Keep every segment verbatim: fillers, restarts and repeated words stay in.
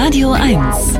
Radio eins.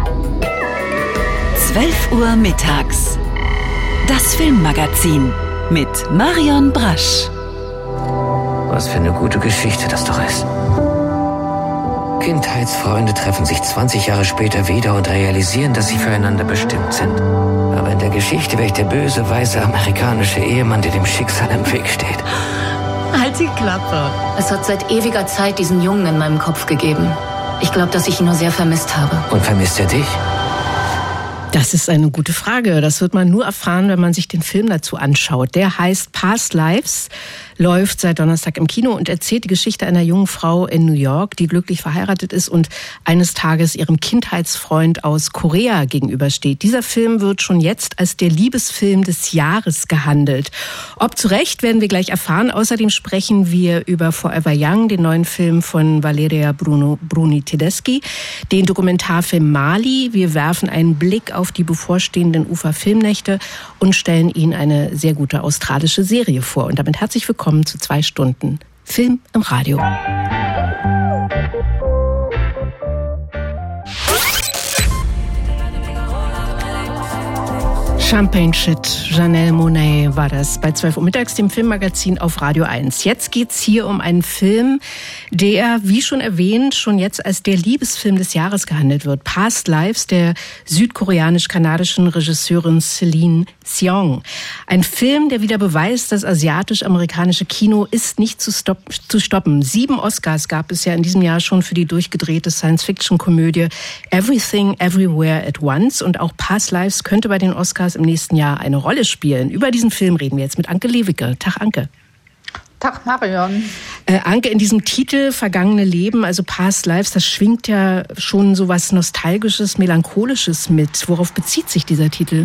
zwölf Uhr mittags. Das Filmmagazin mit Marion Brasch. Was für eine gute Geschichte das doch ist. Kindheitsfreunde treffen sich zwanzig Jahre später wieder und realisieren, dass sie füreinander bestimmt sind. Aber in der Geschichte wäre ich der böse, weiße amerikanische Ehemann, der dem Schicksal im Weg steht. Halt die Klappe. Es hat seit ewiger Zeit diesen Jungen in meinem Kopf gegeben. Ich glaube, dass ich ihn nur sehr vermisst habe. Und vermisst er dich? Das ist eine gute Frage. Das wird man nur erfahren, wenn man sich den Film dazu anschaut. Der heißt Past Lives, läuft seit Donnerstag im Kino und erzählt die Geschichte einer jungen Frau in New York, die glücklich verheiratet ist und eines Tages ihrem Kindheitsfreund aus Korea gegenübersteht. Dieser Film wird schon jetzt als der Liebesfilm des Jahres gehandelt. Ob zu Recht, werden wir gleich erfahren. Außerdem sprechen wir über Forever Young, den neuen Film von Valeria Bruno, Bruni Tedeschi, den Dokumentarfilm Mali. Wir werfen einen Blick auf die bevorstehenden U F A-Filmnächte und stellen Ihnen eine sehr gute australische Serie vor. Und damit herzlich willkommen zu zwei Stunden Film im Radio. Champagne Shit, Janelle Monáe war das bei zwölf Uhr mittags, dem Filmmagazin auf Radio eins. Jetzt geht's hier um einen Film, der, wie schon erwähnt, schon jetzt als der Liebesfilm des Jahres gehandelt wird. Past Lives der südkoreanisch-kanadischen Regisseurin Celine Song. Ein Film, der wieder beweist, das asiatisch-amerikanische Kino ist nicht zu, stopp- zu stoppen. Sieben Oscars gab es ja in diesem Jahr schon für die durchgedrehte Science-Fiction-Komödie Everything, Everywhere at Once. Und auch Past Lives könnte bei den Oscars im nächsten Jahr eine Rolle spielen. Über diesen Film reden wir jetzt mit Anke Lewicke. Tag, Anke. Tag, Marion. Äh, Anke, in diesem Titel Vergangene Leben, also Past Lives, das schwingt ja schon so was Nostalgisches, Melancholisches mit. Worauf bezieht sich dieser Titel?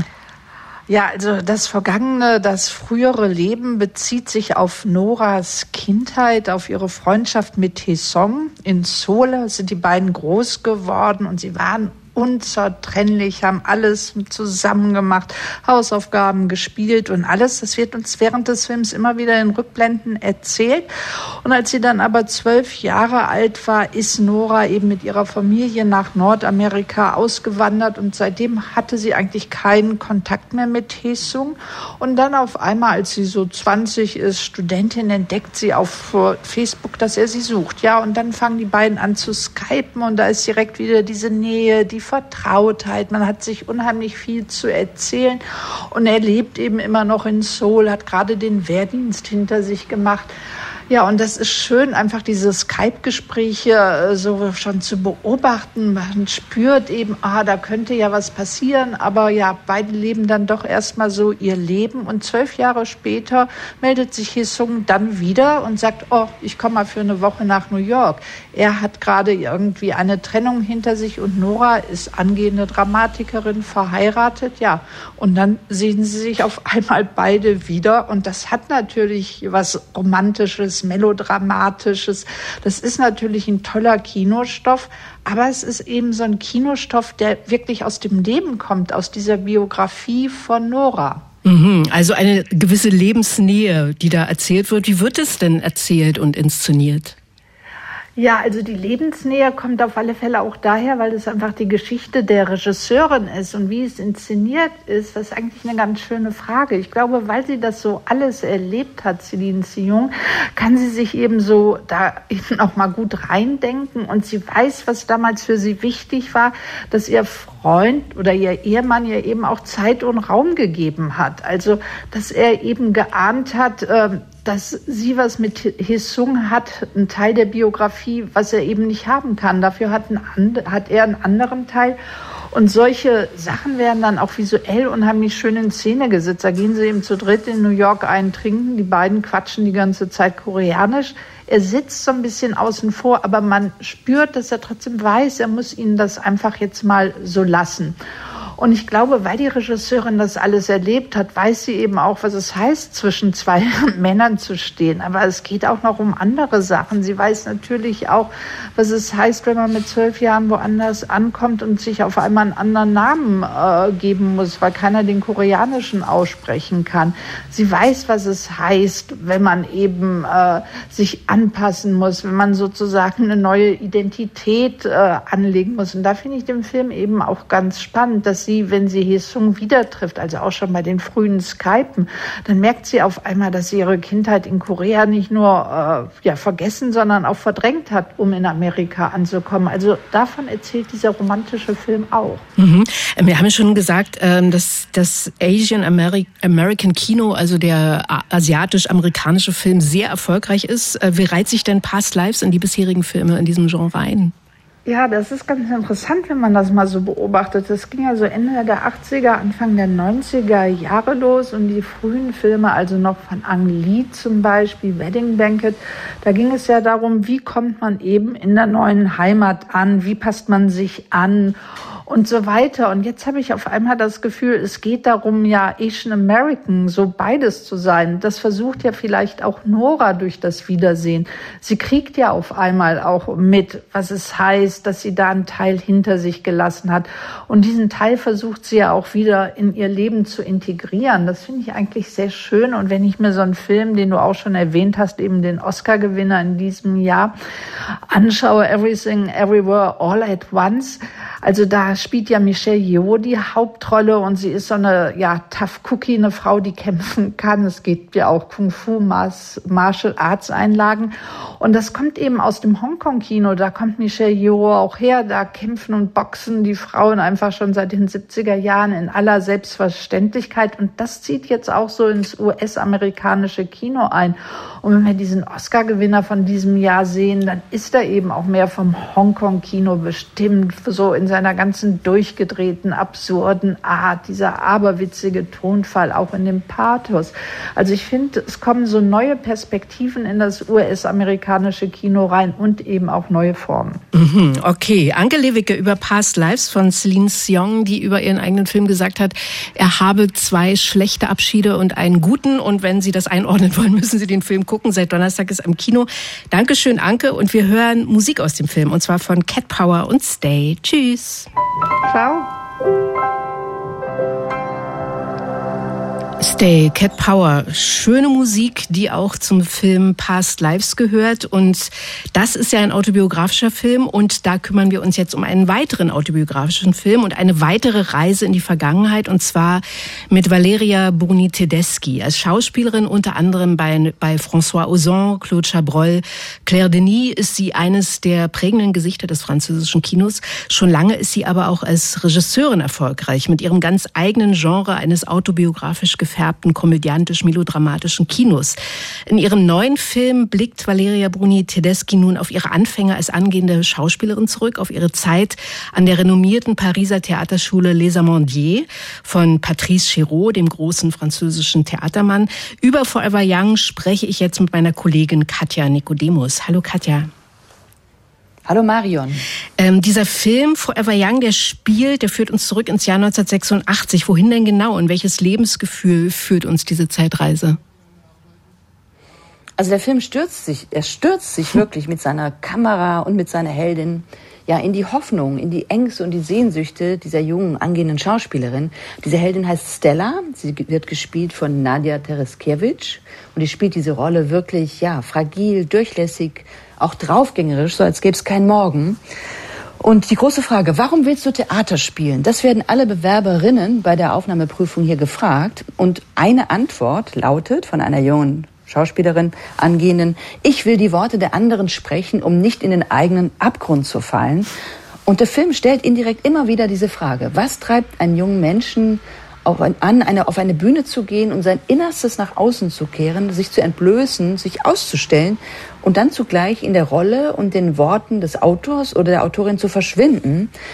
Ja, also das vergangene, das frühere Leben bezieht sich auf Noras Kindheit, auf ihre Freundschaft mit Taesong. In Seoul sind die beiden groß geworden und sie waren unzertrennlich, haben alles zusammen gemacht, Hausaufgaben gespielt und alles. Das wird uns während des Films immer wieder in Rückblenden erzählt. Und als sie dann aber zwölf Jahre alt war, ist Nora eben mit ihrer Familie nach Nordamerika ausgewandert und seitdem hatte sie eigentlich keinen Kontakt mehr mit Taesung. Und dann auf einmal, als sie so zwanzig ist, Studentin, entdeckt sie auf Facebook, dass er sie sucht. Ja, und dann fangen die beiden an zu skypen und da ist direkt wieder diese Nähe, die Vertrautheit, man hat sich unheimlich viel zu erzählen und er lebt eben immer noch in Seoul, hat gerade den Wehrdienst hinter sich gemacht. Ja, und das ist schön, einfach diese Skype-Gespräche so schon zu beobachten. Man spürt eben, ah, da könnte ja was passieren, aber ja, beide leben dann doch erstmal so ihr Leben. Und zwölf Jahre später meldet sich Taesung dann wieder und sagt, oh, ich komme mal für eine Woche nach New York. Er hat gerade irgendwie eine Trennung hinter sich und Nora ist angehende Dramatikerin, verheiratet, ja. Und dann sehen sie sich auf einmal beide wieder und das hat natürlich was Romantisches, Melodramatisches. Das ist natürlich ein toller Kinostoff, aber es ist eben so ein Kinostoff, der wirklich aus dem Leben kommt, aus dieser Biografie von Nora. Also eine gewisse Lebensnähe, die da erzählt wird. Wie wird es denn erzählt und inszeniert? Ja, also die Lebensnähe kommt auf alle Fälle auch daher, weil es einfach die Geschichte der Regisseurin ist und wie es inszeniert ist, das ist eigentlich eine ganz schöne Frage. Ich glaube, weil sie das so alles erlebt hat, Celine Song, kann sie sich eben so da eben auch mal gut reindenken und sie weiß, was damals für sie wichtig war, dass ihr Freund oder ihr Ehemann ihr eben auch Zeit und Raum gegeben hat. Also, dass er eben geahnt hat, äh, dass sie was mit Taesung hat, ein Teil der Biografie, was er eben nicht haben kann. Dafür hat, ein, hat er einen anderen Teil. Und solche Sachen werden dann auch visuell unheimlich schön in Szene gesetzt. Da gehen sie eben zu dritt in New York einen trinken. Die beiden quatschen die ganze Zeit koreanisch. Er sitzt so ein bisschen außen vor, aber man spürt, dass er trotzdem weiß, er muss ihnen das einfach jetzt mal so lassen. Und ich glaube, weil die Regisseurin das alles erlebt hat, weiß sie eben auch, was es heißt, zwischen zwei Männern zu stehen. Aber es geht auch noch um andere Sachen. Sie weiß natürlich auch, was es heißt, wenn man mit zwölf Jahren woanders ankommt und sich auf einmal einen anderen Namen äh, geben muss, weil keiner den koreanischen aussprechen kann. Sie weiß, was es heißt, wenn man eben äh, sich anpassen muss, wenn man sozusagen eine neue Identität äh, anlegen muss. Und da finde ich den Film eben auch ganz spannend, dass sie, wenn sie Hye-sung wieder trifft, also auch schon bei den frühen Skypen, dann merkt sie auf einmal, dass sie ihre Kindheit in Korea nicht nur äh, ja, vergessen, sondern auch verdrängt hat, um in Amerika anzukommen. Also davon erzählt dieser romantische Film auch. Mhm. Wir haben schon gesagt, dass das Asian American Kino, also der asiatisch-amerikanische Film, sehr erfolgreich ist. Wie reiht sich denn Past Lives in die bisherigen Filme in diesem Genre ein? Ja, das ist ganz interessant, wenn man das mal so beobachtet. Das ging ja so Ende der achtziger, Anfang der neunziger Jahre los und die frühen Filme, also noch von Ang Lee zum Beispiel, Wedding Banquet, da ging es ja darum, wie kommt man eben in der neuen Heimat an, wie passt man sich an und so weiter. Und jetzt habe ich auf einmal das Gefühl, es geht darum, ja Asian American, so beides zu sein. Das versucht ja vielleicht auch Nora durch das Wiedersehen. Sie kriegt ja auf einmal auch mit, was es heißt, dass sie da einen Teil hinter sich gelassen hat. Und diesen Teil versucht sie ja auch wieder in ihr Leben zu integrieren. Das finde ich eigentlich sehr schön. Und wenn ich mir so einen Film, den du auch schon erwähnt hast, eben den Oscar-Gewinner in diesem Jahr, anschaue, Everything, Everywhere, All at Once, also da spielt ja Michelle Yeoh die Hauptrolle und sie ist so eine, ja, Tough Cookie, eine Frau, die kämpfen kann. Es gibt ja auch Kung-Fu, Martial Arts Einlagen. Und das kommt eben aus dem Hongkong-Kino. Da kommt Michelle Yeoh auch her. Da kämpfen und boxen die Frauen einfach schon seit den siebziger Jahren in aller Selbstverständlichkeit. Und das zieht jetzt auch so ins U S-amerikanische Kino ein. Und wenn wir diesen Oscar-Gewinner von diesem Jahr sehen, dann ist er eben auch mehr vom Hongkong-Kino bestimmt, so in seiner ganzen durchgedrehten, absurden Art, dieser aberwitzige Tonfall, auch in dem Pathos. Also ich finde, es kommen so neue Perspektiven in das U S-amerikanische Kino rein und eben auch neue Formen. Mhm, okay, Anke Lewicke über Past Lives von Celine Sciamma, die über ihren eigenen Film gesagt hat, er habe zwei schlechte Abschiede und einen guten. Und wenn Sie das einordnen wollen, müssen Sie den Film gucken. Seit Donnerstag ist er im Kino. Dankeschön, Anke. Und wir hören Musik aus dem Film, und zwar von Cat Power und Stay. Tschüss. Ciao. Stay, Cat Power. Schöne Musik, die auch zum Film Past Lives gehört. Und das ist ja ein autobiografischer Film. Und da kümmern wir uns jetzt um einen weiteren autobiografischen Film und eine weitere Reise in die Vergangenheit. Und zwar mit Valeria Bruni-Tedeschi als Schauspielerin, unter anderem bei, bei François Ozon, Claude Chabrol, Claire Denis ist sie eines der prägenden Gesichter des französischen Kinos. Schon lange ist sie aber auch als Regisseurin erfolgreich mit ihrem ganz eigenen Genre eines autobiografisch gefärbten, komödiantisch-melodramatischen Kinos. In ihrem neuen Film blickt Valeria Bruni-Tedeschi nun auf ihre Anfänge als angehende Schauspielerin zurück, auf ihre Zeit an der renommierten Pariser Theaterschule Les Amandiers von Patrice Chéreau, dem großen französischen Theatermann. Über Forever Young spreche ich jetzt mit meiner Kollegin Katja Nikodemus. Hallo Katja. Hallo Marion. Ähm, dieser Film Forever Young, der spielt, der führt uns zurück ins Jahr neunzehnhundertsechsundachtzig. Wohin denn genau? Und welches Lebensgefühl führt uns diese Zeitreise? Also der Film stürzt sich, er stürzt sich wirklich mit seiner Kamera und mit seiner Heldin ja in die Hoffnung, in die Ängste und die Sehnsüchte dieser jungen, angehenden Schauspielerin. Diese Heldin heißt Stella, sie wird gespielt von Nadia Tereskevich und die spielt diese Rolle wirklich, ja, fragil, durchlässig, auch draufgängerisch, so als gäbe es keinen Morgen. Und die große Frage, warum willst du Theater spielen? Das werden alle Bewerberinnen bei der Aufnahmeprüfung hier gefragt. Und eine Antwort lautet von einer jungen Schauspielerin, angehenden, ich will die Worte der anderen sprechen, um nicht in den eigenen Abgrund zu fallen. Und der Film stellt indirekt immer wieder diese Frage, was treibt einen jungen Menschen auf ein, an, eine, auf eine Bühne zu gehen und sein Innerstes nach außen zu kehren, sich zu entblößen, sich auszustellen und dann zugleich in der Rolle und den Worten des Autors oder der Autorin zu verschwinden.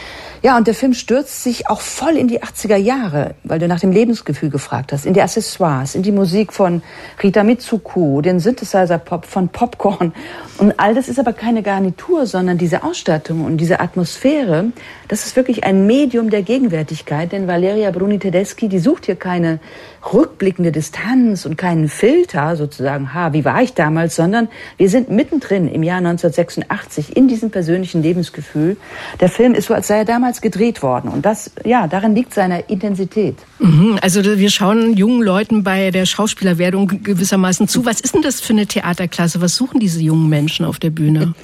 Ja, und der Film stürzt sich auch voll in die achtziger Jahre, weil du nach dem Lebensgefühl gefragt hast, in die Accessoires, in die Musik von Rita Mitsuko, den Synthesizer-Pop von Popcorn. Und all das ist aber keine Garnitur, sondern diese Ausstattung und diese Atmosphäre, das ist wirklich ein Medium der Gegenwärtigkeit, denn Valeria Bruni Tedeschi, die sucht hier keine rückblickende Distanz und keinen Filter, sozusagen, ha, wie war ich damals, sondern wir sind mittendrin im Jahr neunzehnhundertsechsundachtzig in diesem persönlichen Lebensgefühl. Der Film ist so, als sei er damals gedreht worden. Und das, ja, darin liegt seine Intensität. Mhm, also wir schauen jungen Leuten bei der Schauspielerwerdung gewissermaßen zu. Was ist denn das für eine Theaterklasse? Was suchen diese jungen Menschen auf der Bühne?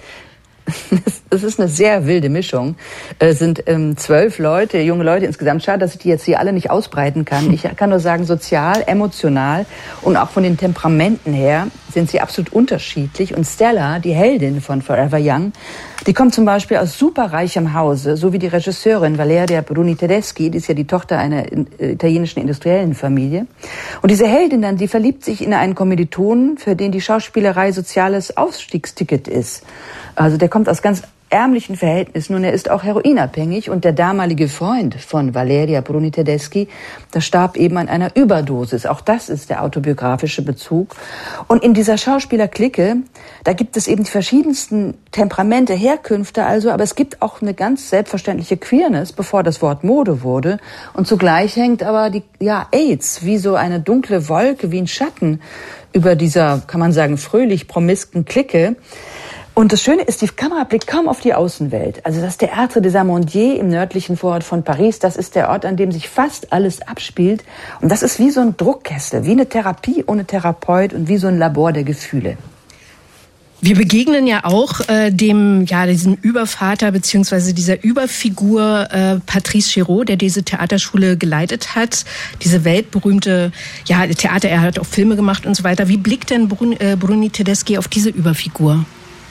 Es ist eine sehr wilde Mischung. Es sind ähm, zwölf Leute, junge Leute insgesamt. Schade, dass ich die jetzt hier alle nicht ausbreiten kann. Ich kann nur sagen, sozial, emotional und auch von den Temperamenten her sind sie absolut unterschiedlich. Und Stella, die Heldin von Forever Young, die kommt zum Beispiel aus superreichem Hause, so wie die Regisseurin Valeria Bruni Tedeschi, die ist ja die Tochter einer italienischen industriellen Familie. Und diese Heldin dann, die verliebt sich in einen Kommilitonen, für den die Schauspielerei soziales Aufstiegsticket ist. Also der kommt aus ganz ärmlichen Verhältnissen und er ist auch heroinabhängig. Und der damalige Freund von Valeria Bruni Tedeschi, der starb eben an einer Überdosis. Auch das ist der autobiografische Bezug. Und in dieser Schauspielerklicke, da gibt es eben die verschiedensten Temperamente, Herkünfte also, aber es gibt auch eine ganz selbstverständliche Queerness, bevor das Wort Mode wurde. Und zugleich hängt aber die, ja, AIDS wie so eine dunkle Wolke, wie ein Schatten über dieser, kann man sagen, fröhlich promisken Clique. Und das Schöne ist, die Kamera blickt kaum auf die Außenwelt. Also das Théâtre des Amandiers im nördlichen Vorort von Paris, das ist der Ort, an dem sich fast alles abspielt. Und das ist wie so ein Druckkessel, wie eine Therapie ohne Therapeut und wie so ein Labor der Gefühle. Wir begegnen ja auch äh, dem, ja, diesem Übervater beziehungsweise dieser Überfigur äh, Patrice Chéreau, der diese Theaterschule geleitet hat. Diese weltberühmte, ja, Theater, er hat auch Filme gemacht und so weiter. Wie blickt denn Bruni, äh, Bruni Tedeschi auf diese Überfigur?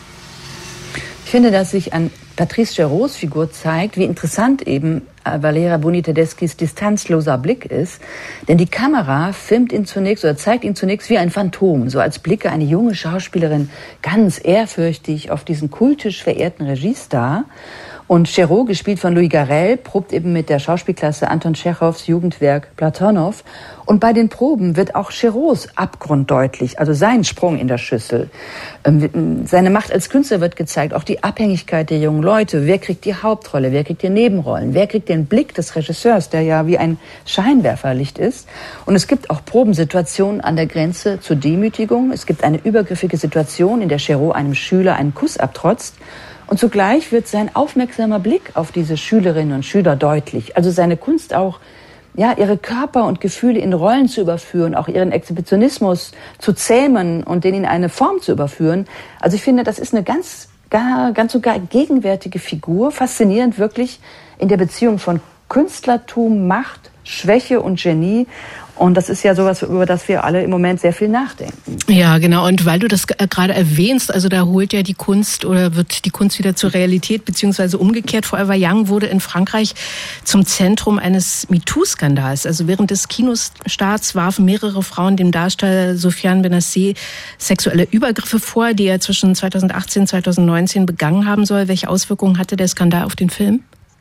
Ich finde, dass sich an Patrice Chéreaus Figur zeigt, wie interessant eben Valeria Bruni Tedeschis distanzloser Blick ist. Denn die Kamera filmt ihn zunächst oder zeigt ihn zunächst wie ein Phantom, so als blicke eine junge Schauspielerin ganz ehrfürchtig auf diesen kultisch verehrten Regiestar. Und Chéreau, gespielt von Louis Garrel, probt eben mit der Schauspielklasse Anton Tschechows Jugendwerk Platonow. Und bei den Proben wird auch Chéreaus Abgrund deutlich, also sein Sprung in der Schüssel. Seine Macht als Künstler wird gezeigt, auch die Abhängigkeit der jungen Leute. Wer kriegt die Hauptrolle, wer kriegt die Nebenrollen, wer kriegt den Blick des Regisseurs, der ja wie ein Scheinwerferlicht ist. Und es gibt auch Probensituationen an der Grenze zur Demütigung. Es gibt eine übergriffige Situation, in der Chéreau einem Schüler einen Kuss abtrotzt. Und zugleich wird sein aufmerksamer Blick auf diese Schülerinnen und Schüler deutlich. Also seine Kunst auch, ja, ihre Körper und Gefühle in Rollen zu überführen, auch ihren Exhibitionismus zu zähmen und den in eine Form zu überführen. Also ich finde, das ist eine ganz, gar, ganz sogar gegenwärtige Figur. Faszinierend wirklich in der Beziehung von Künstlertum, Macht, Schwäche und Genie. Und das ist ja sowas, über das wir alle im Moment sehr viel nachdenken. Ja, genau. Und weil du das gerade erwähnst, also da holt ja die Kunst oder wird die Kunst wieder zur Realität, beziehungsweise umgekehrt. Forever Young wurde in Frankreich zum Zentrum eines MeToo-Skandals. Also während des Kinostarts warfen mehrere Frauen dem Darsteller Sofiane Benacer sexuelle Übergriffe vor, die er zwischen zweitausendachtzehn und zweitausendneunzehn begangen haben soll. Welche Auswirkungen hatte der Skandal auf den Film?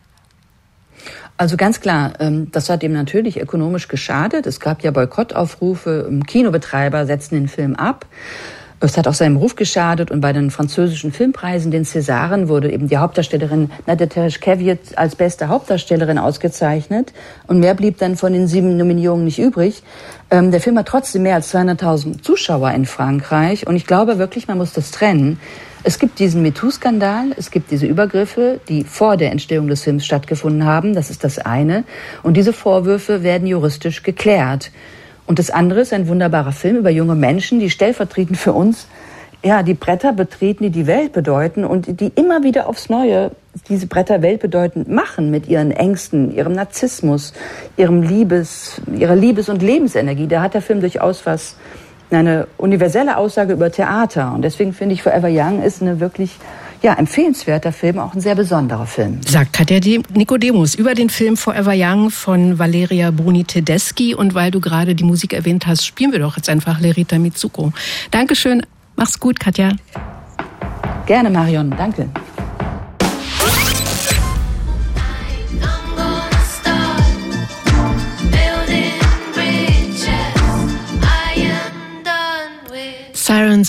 Also ganz klar, das hat ihm natürlich ökonomisch geschadet. Es gab ja Boykottaufrufe, Kinobetreiber setzten den Film ab. Es hat auch seinem Ruf geschadet und bei den französischen Filmpreisen, den Césaren, wurde eben die Hauptdarstellerin Nadia Tereshkevich als beste Hauptdarstellerin ausgezeichnet. Und mehr blieb dann von den sieben Nominierungen nicht übrig. Der Film hat trotzdem mehr als zweihunderttausend Zuschauer in Frankreich. Und ich glaube wirklich, man muss das trennen. Es gibt diesen MeToo-Skandal, es gibt diese Übergriffe, die vor der Entstehung des Films stattgefunden haben. Das ist das eine. Und diese Vorwürfe werden juristisch geklärt. Und das andere ist ein wunderbarer Film über junge Menschen, die stellvertretend für uns ja die Bretter betreten, die die Welt bedeuten und die immer wieder aufs Neue diese Bretter weltbedeutend machen mit ihren Ängsten, ihrem Narzissmus, ihrem Liebes, ihrer Liebes- und Lebensenergie. Da hat der Film durchaus was, eine universelle Aussage über Theater. Und deswegen finde ich, Forever Young ist eine wirklich ja, empfehlenswerter Film, auch ein sehr besonderer Film. Sagt Katja Nikodemus über den Film Forever Young von Valeria Bruni Tedeschi. Und weil du gerade die Musik erwähnt hast, spielen wir doch jetzt einfach Rita Mitsuko. Dankeschön, mach's gut, Katja. Gerne, Marion, danke.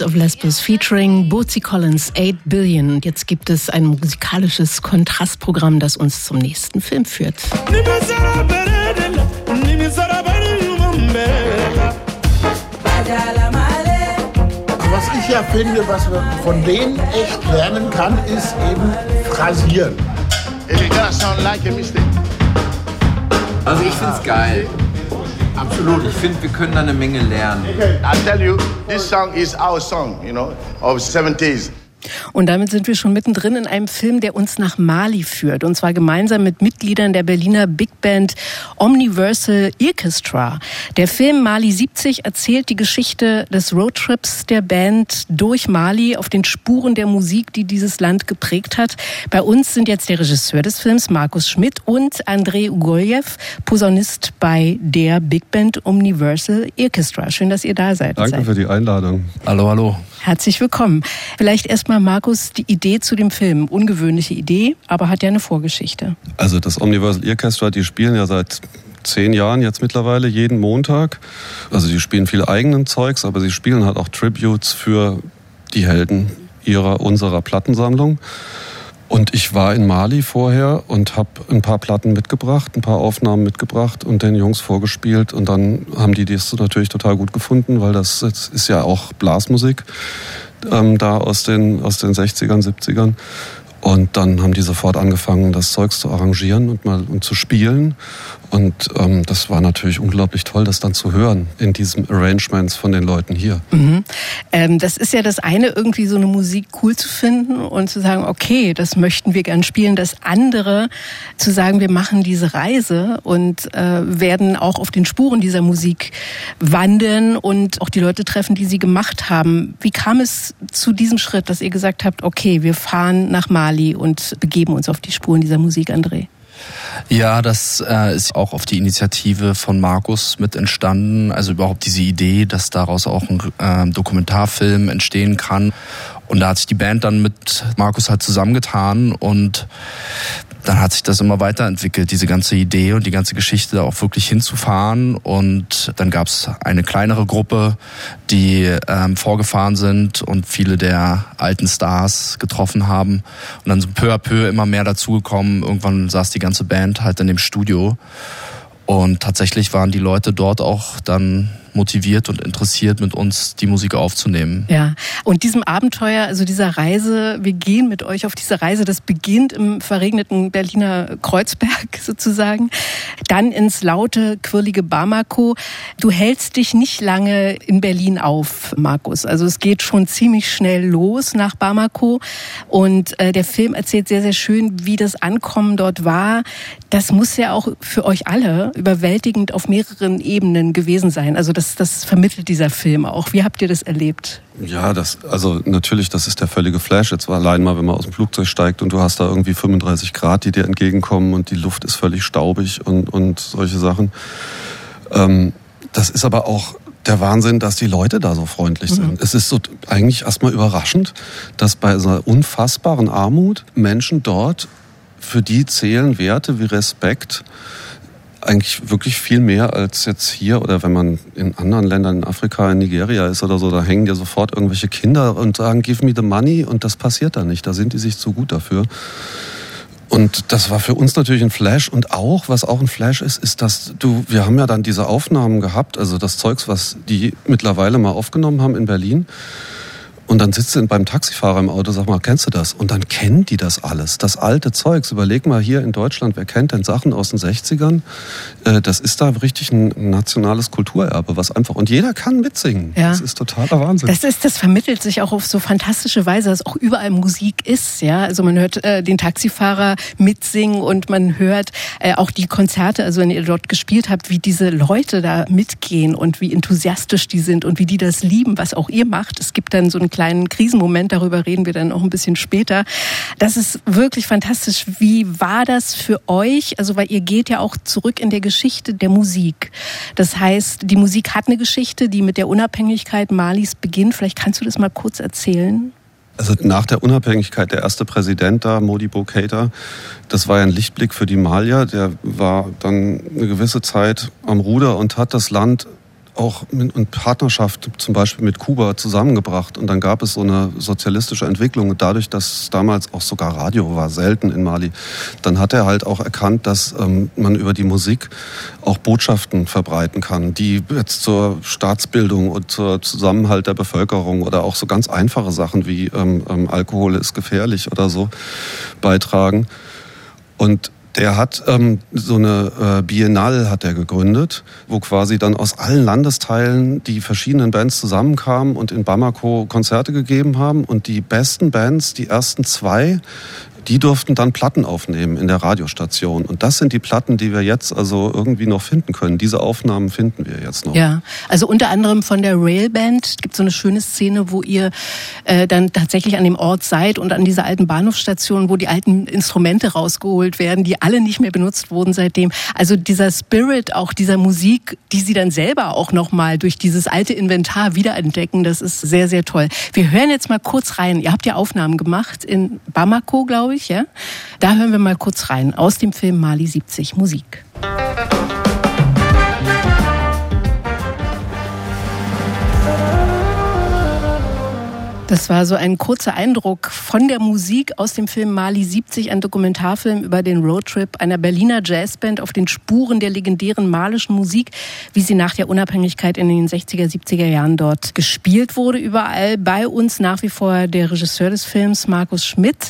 of Lesbos featuring Bootsy Collins, eight billion. Und jetzt gibt es ein musikalisches Kontrastprogramm, das uns zum nächsten Film führt. Was ich ja finde, was man von denen echt lernen kann, ist eben phrasieren. Also ich find's geil. Absolut. Ich finde, wir können da eine Menge lernen. I tell you, this song is our song, you know, of seventies. Und damit sind wir schon mittendrin in einem Film, der uns nach Mali führt. Und zwar gemeinsam mit Mitgliedern der Berliner Big Band Omniversal Orchestra. Der Film Mali siebzig erzählt die Geschichte des Roadtrips der Band durch Mali auf den Spuren der Musik, die dieses Land geprägt hat. Bei uns sind jetzt der Regisseur des Films, Markus Schmidt, und Andrei Ugoljew, Posaunist bei der Big Band Omniversal Orchestra. Schön, dass ihr da seid. Danke für die Einladung. Hallo, hallo. Herzlich willkommen. Vielleicht erstmal, Markus, die Idee zu dem Film. Ungewöhnliche Idee, aber hat ja eine Vorgeschichte. Also das Omniversal Orchestra, die spielen ja seit zehn Jahren jetzt mittlerweile jeden Montag. Also die spielen viel eigenen Zeugs, aber sie spielen halt auch Tributes für die Helden ihrer, unserer Plattensammlung. Und ich war in Mali vorher und habe ein paar Platten mitgebracht, ein paar Aufnahmen mitgebracht und den Jungs vorgespielt. Und dann haben die das natürlich total gut gefunden, weil das, das ist ja auch Blasmusik ähm, da aus den, aus den sechzigern, siebzigern. Und dann haben die sofort angefangen, das Zeugs zu arrangieren und mal und zu spielen. Und ähm, das war natürlich unglaublich toll, das dann zu hören in diesen Arrangements von den Leuten hier. Mhm. Ähm, das ist ja das eine, irgendwie so eine Musik cool zu finden und zu sagen, okay, das möchten wir gern spielen. Das andere, zu sagen, wir machen diese Reise und äh, werden auch auf den Spuren dieser Musik wandern und auch die Leute treffen, die sie gemacht haben. Wie kam es zu diesem Schritt, dass ihr gesagt habt, okay, wir fahren nach Mali und begeben uns auf die Spuren dieser Musik, André? Ja, das äh, ist auch auf die Initiative von Markus mit entstanden. Also überhaupt diese Idee, dass daraus auch ein äh, Dokumentarfilm entstehen kann. Und da hat sich die Band dann mit Markus halt zusammengetan und dann hat sich das immer weiterentwickelt, diese ganze Idee und die ganze Geschichte da auch wirklich hinzufahren. Und dann gab es eine kleinere Gruppe, die ähm, vorgefahren sind und viele der alten Stars getroffen haben. Und dann sind peu à peu immer mehr dazugekommen. Irgendwann saß die ganze Band halt in dem Studio. Und tatsächlich waren die Leute dort auch dann motiviert und interessiert, mit uns die Musik aufzunehmen. Ja, und diesem Abenteuer, also dieser Reise, wir gehen mit euch auf diese Reise, das beginnt im verregneten Berliner Kreuzberg sozusagen, dann ins laute, quirlige Bamako. Du hältst dich nicht lange in Berlin auf, Markus. Also es geht schon ziemlich schnell los nach Bamako und äh, der Film erzählt sehr, sehr schön, wie das Ankommen dort war. Das muss ja auch für euch alle überwältigend auf mehreren Ebenen gewesen sein. Also das, das vermittelt dieser Film auch. Wie habt ihr das erlebt? Ja, das, also natürlich, das ist der völlige Flash. Jetzt war allein mal, wenn man aus dem Flugzeug steigt und du hast da irgendwie fünfunddreißig Grad, die dir entgegenkommen und die Luft ist völlig staubig und, und solche Sachen. Ähm, das ist aber auch der Wahnsinn, dass die Leute da so freundlich sind. Mhm. Es ist so eigentlich erstmal überraschend, dass bei so einer unfassbaren Armut Menschen dort, für die zählen Werte wie Respekt eigentlich wirklich viel mehr als jetzt hier oder wenn man in anderen Ländern in Afrika, in Nigeria ist oder so, da hängen dir sofort irgendwelche Kinder und sagen, give me the money und das passiert da nicht. Da sind die sich zu gut dafür. Und das war für uns natürlich ein Flash und auch, was auch ein Flash ist, ist, dass du, wir haben ja dann diese Aufnahmen gehabt, also das Zeugs, was die mittlerweile mal aufgenommen haben in Berlin. Und dann sitzt du beim Taxifahrer im Auto, sag mal, kennst du das? Und dann kennen die das alles, das alte Zeugs. Überleg mal hier in Deutschland, wer kennt denn Sachen aus den sechzigern? Das ist da richtig ein nationales Kulturerbe, was einfach, und jeder kann mitsingen. Ja. Das ist totaler Wahnsinn. Das ist, das vermittelt sich auch auf so fantastische Weise, dass auch überall Musik ist, ja. Also man hört äh, den Taxifahrer mitsingen und man hört äh, auch die Konzerte, also wenn ihr dort gespielt habt, wie diese Leute da mitgehen und wie enthusiastisch die sind und wie die das lieben, was auch ihr macht. Es gibt dann so einen kleinen Krisenmoment, darüber reden wir dann auch ein bisschen später. Das ist wirklich fantastisch. Wie war das für euch? Also, weil ihr geht ja auch zurück in der Geschichte der Musik. Das heißt, die Musik hat eine Geschichte, die mit der Unabhängigkeit Malis beginnt. Vielleicht kannst du das mal kurz erzählen. Also nach der Unabhängigkeit, der erste Präsident da, Modibo Keïta, das war ja ein Lichtblick für die Malier. Der war dann eine gewisse Zeit am Ruder und hat das Land auch in Partnerschaft zum Beispiel mit Kuba zusammengebracht. Und dann gab es so eine sozialistische Entwicklung. Und dadurch, dass damals auch sogar Radio war, selten in Mali, dann hat er halt auch erkannt, dass ähm, man über die Musik auch Botschaften verbreiten kann, die jetzt zur Staatsbildung und zur Zusammenhalt der Bevölkerung oder auch so ganz einfache Sachen wie ähm, ähm, Alkohol ist gefährlich oder so beitragen. Und der hat ähm, so eine äh, Biennale hat er gegründet, wo quasi dann aus allen Landesteilen die verschiedenen Bands zusammenkamen und in Bamako Konzerte gegeben haben. Und die besten Bands, die ersten zwei, die durften dann Platten aufnehmen in der Radiostation. Und das sind die Platten, die wir jetzt also irgendwie noch finden können. Diese Aufnahmen finden wir jetzt noch. Ja, also unter anderem von der Railband gibt es so eine schöne Szene, wo ihr äh, dann tatsächlich an dem Ort seid und an dieser alten Bahnhofsstation, wo die alten Instrumente rausgeholt werden, die alle nicht mehr benutzt wurden seitdem. Also dieser Spirit auch dieser Musik, die sie dann selber auch nochmal durch dieses alte Inventar wiederentdecken, das ist sehr, sehr toll. Wir hören jetzt mal kurz rein. Ihr habt ja Aufnahmen gemacht in Bamako, glaube ich. Ja? Da hören wir mal kurz rein aus dem Film Mali siebzig, Musik. Das war so ein kurzer Eindruck von der Musik aus dem Film Mali siebzig, ein Dokumentarfilm über den Roadtrip einer Berliner Jazzband auf den Spuren der legendären malischen Musik, wie sie nach der Unabhängigkeit in den sechziger, siebziger Jahren dort gespielt wurde. Überall bei uns nach wie vor der Regisseur des Films, Markus Schmidt.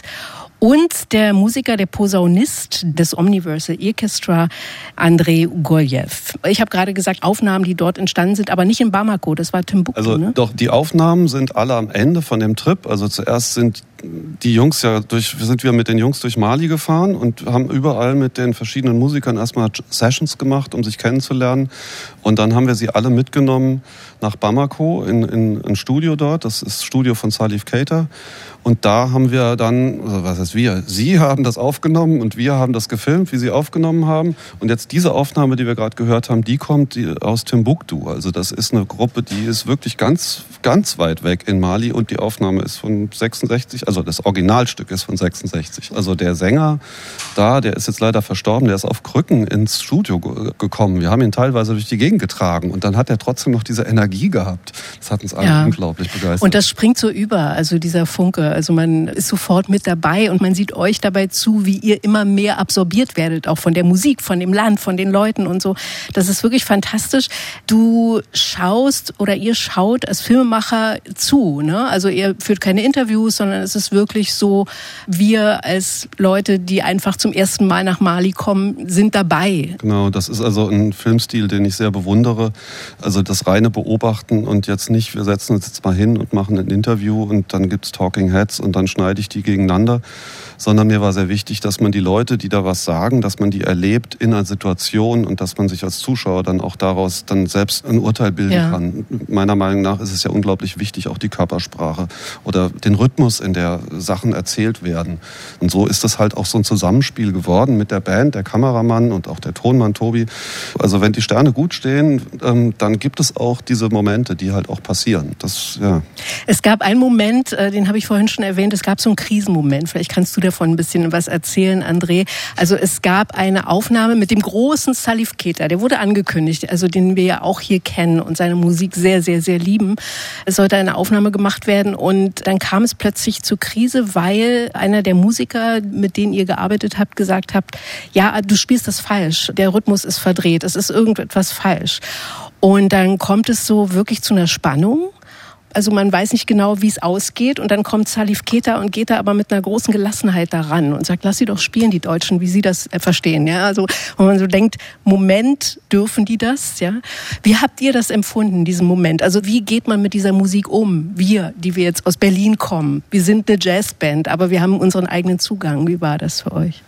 Und der Musiker, der Posaunist des Omniversal Orchestra, Andrei Goljew. Ich habe gerade gesagt, Aufnahmen, die dort entstanden sind, aber nicht in Bamako, das war Timbuktu, also, ne? Doch, die Aufnahmen sind alle am Ende von dem Trip. Also zuerst sind die Jungs ja durch, sind wir mit den Jungs durch Mali gefahren und haben überall mit den verschiedenen Musikern erstmal Sessions gemacht, um sich kennenzulernen. Und dann haben wir sie alle mitgenommen nach Bamako in, in ein Studio dort. Das ist das Studio von Salif Keita. Und da haben wir dann, also was heißt wir? Sie haben das aufgenommen und wir haben das gefilmt, wie sie aufgenommen haben. Und jetzt diese Aufnahme, die wir gerade gehört haben, die kommt aus Timbuktu. Also das ist eine Gruppe, die ist wirklich ganz, ganz weit weg in Mali. Und die Aufnahme ist von sechsundsechzig, also das Originalstück ist von sechsundsechzig. Also der Sänger da, der ist jetzt leider verstorben, der ist auf Krücken ins Studio gekommen. Wir haben ihn teilweise durch die Gegend getragen. Und dann hat er trotzdem noch diese Energie gehabt. Das hat uns alle ja. unglaublich begeistert. Und das springt so über, also dieser Funke. Also man ist sofort mit dabei und man sieht euch dabei zu, wie ihr immer mehr absorbiert werdet, auch von der Musik, von dem Land, von den Leuten und so. Das ist wirklich fantastisch. Du schaust oder ihr schaut als Filmemacher zu, ne? Also ihr führt keine Interviews, sondern es ist wirklich so, wir als Leute, die einfach zum ersten Mal nach Mali kommen, sind dabei. Genau, das ist also ein Filmstil, den ich sehr bewundere. Also das reine Beobachten und jetzt nicht, wir setzen uns jetzt mal hin und machen ein Interview und dann gibt's Talking Heads und dann schneide ich die gegeneinander, sondern mir war sehr wichtig, dass man die Leute, die da was sagen, dass man die erlebt in einer Situation und dass man sich als Zuschauer dann auch daraus dann selbst ein Urteil bilden ja. kann. Meiner Meinung nach ist es ja unglaublich wichtig, auch die Körpersprache oder den Rhythmus, in der Sachen erzählt werden. Und so ist das halt auch so ein Zusammenspiel geworden mit der Band, der Kameramann und auch der Tonmann Tobi. Also wenn die Sterne gut stehen, dann gibt es auch diese Momente, die halt auch passieren. Das, ja. Es gab einen Moment, den habe ich vorhin schon erwähnt, es gab so einen Krisenmoment. Vielleicht kannst du davon ein bisschen was erzählen, André. Also es gab eine Aufnahme mit dem großen Salif Keita, der wurde angekündigt, also den wir ja auch hier kennen und seine Musik sehr, sehr, sehr lieben. Es sollte eine Aufnahme gemacht werden und dann kam es plötzlich zur Krise, weil einer der Musiker, mit denen ihr gearbeitet habt, gesagt habt, ja, du spielst das falsch, der Rhythmus ist verdreht, es ist irgendetwas falsch. Und dann kommt es so wirklich zu einer Spannung. Also man weiß nicht genau, wie es ausgeht. Und dann kommt Salif Keita und geht da aber mit einer großen Gelassenheit daran und sagt, lass sie doch spielen, die Deutschen, wie sie das verstehen. Ja, also wo man so denkt, Moment, dürfen die das? Ja, wie habt ihr das empfunden, diesen Moment? Also wie geht man mit dieser Musik um? Wir, die wir jetzt aus Berlin kommen, wir sind eine Jazzband, aber wir haben unseren eigenen Zugang. Wie war das für euch?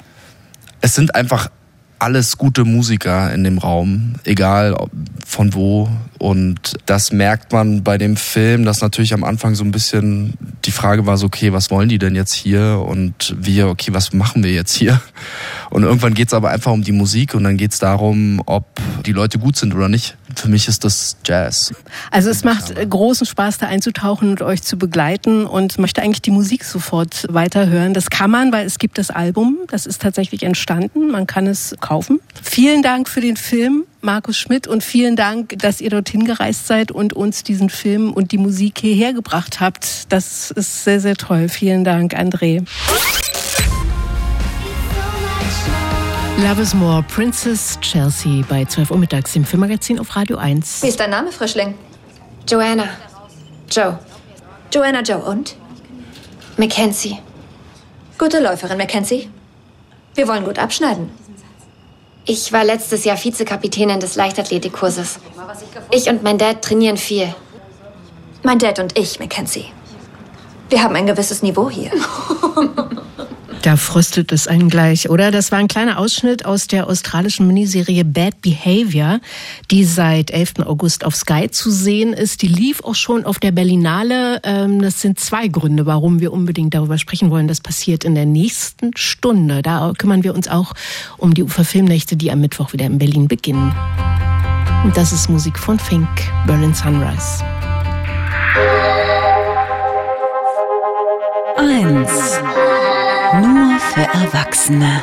Es sind einfach alles gute Musiker in dem Raum, egal von wo. Und das merkt man bei dem Film, dass natürlich am Anfang so ein bisschen die Frage war so, okay, was wollen die denn jetzt hier? Und wir, okay, was machen wir jetzt hier? Und irgendwann geht's aber einfach um die Musik und dann geht's darum, ob die Leute gut sind oder nicht. Für mich ist das Jazz. Also es macht großen Spaß, da einzutauchen und euch zu begleiten und möchte eigentlich die Musik sofort weiterhören. Das kann man, weil es gibt das Album, das ist tatsächlich entstanden, man kann es kaufen. Vielen Dank für den Film Markus Schmidt, und vielen Dank, dass ihr dorthin gereist seid und uns diesen Film und die Musik hierher gebracht habt. Das ist sehr, sehr toll. Vielen Dank, André. Love is More, Princess Chelsea bei zwölf Uhr mittags im Filmmagazin auf Radio eins. Wie ist dein Name, Frischling? Joanna. Joe. Joanna Joe und? Mackenzie. Gute Läuferin, Mackenzie. Wir wollen gut abschneiden. Ich war letztes Jahr Vizekapitänin des Leichtathletikkurses. Ich und mein Dad trainieren viel. Mein Dad und ich, Mackenzie. Wir haben ein gewisses Niveau hier. Da fröstelt es einen gleich, oder? Das war ein kleiner Ausschnitt aus der australischen Miniserie Bad Behavior, die seit elften August auf Sky zu sehen ist. Die lief auch schon auf der Berlinale. Das sind zwei Gründe, warum wir unbedingt darüber sprechen wollen. Das passiert in der nächsten Stunde. Da kümmern wir uns auch um die Uferfilmnächte, die am Mittwoch wieder in Berlin beginnen. Und das ist Musik von Fink, Berlin Sunrise. eins. Nur für Erwachsene.